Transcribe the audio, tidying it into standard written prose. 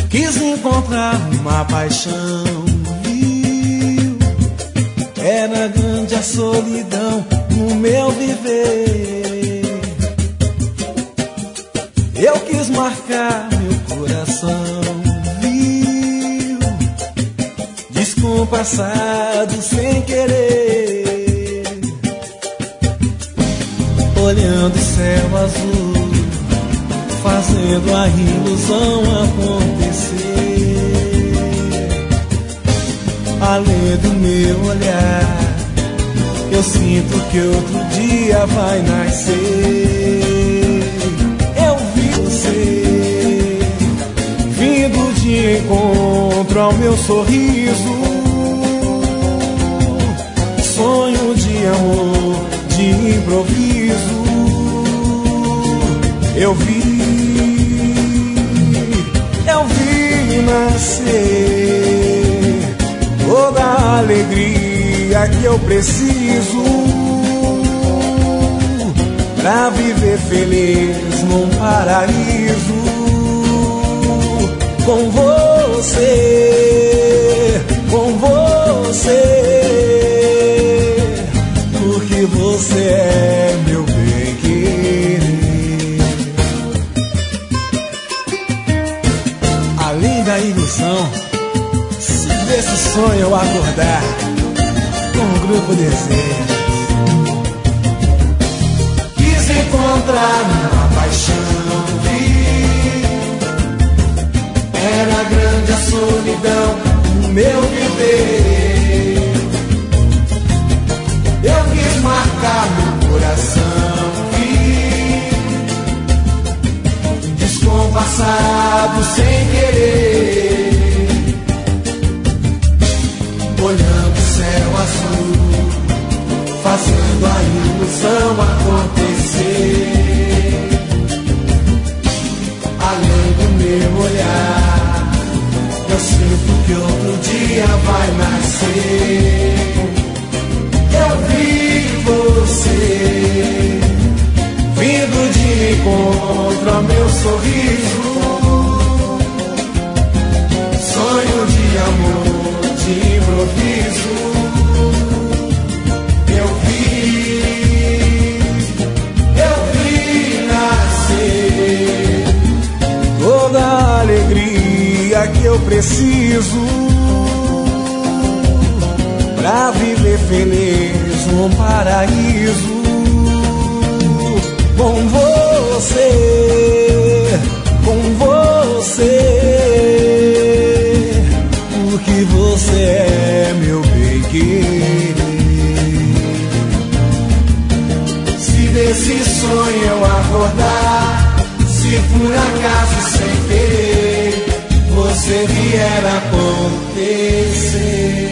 Quis encontrar uma paixão, viu? Era grande a solidão no meu viver. Eu quis marcar meu coração, viu? Descompassado sem querer. Olhando o céu azul, fazendo a ilusão acontecer. Além do meu olhar, eu sinto que outro dia vai nascer. Eu vi você vindo de encontro ao meu sorriso. Sonho de amor, de improviso. Eu vi nascer toda a alegria que eu preciso pra viver feliz num paraíso com você, porque você é meu bem-querer. Além da ilusão, se desse sonho eu acordar com um grupo de desejos. Quis encontrar uma paixão, era grande a solidão no meu viver. Eu quis marcar meu coração, descompassado sem querer. Olhando o céu azul, fazendo a ilusão acontecer. Além do meu olhar, eu sinto que outro dia vai nascer. Eu vi você vindo de encontro ao meu sorriso. Sonho de amor, de improviso. Eu vi nascer toda a alegria que eu preciso pra viver feliz num paraíso com você, porque você é meu bem-querer. Se desse sonho eu acordar, se por acaso sem querer você vier acontecer.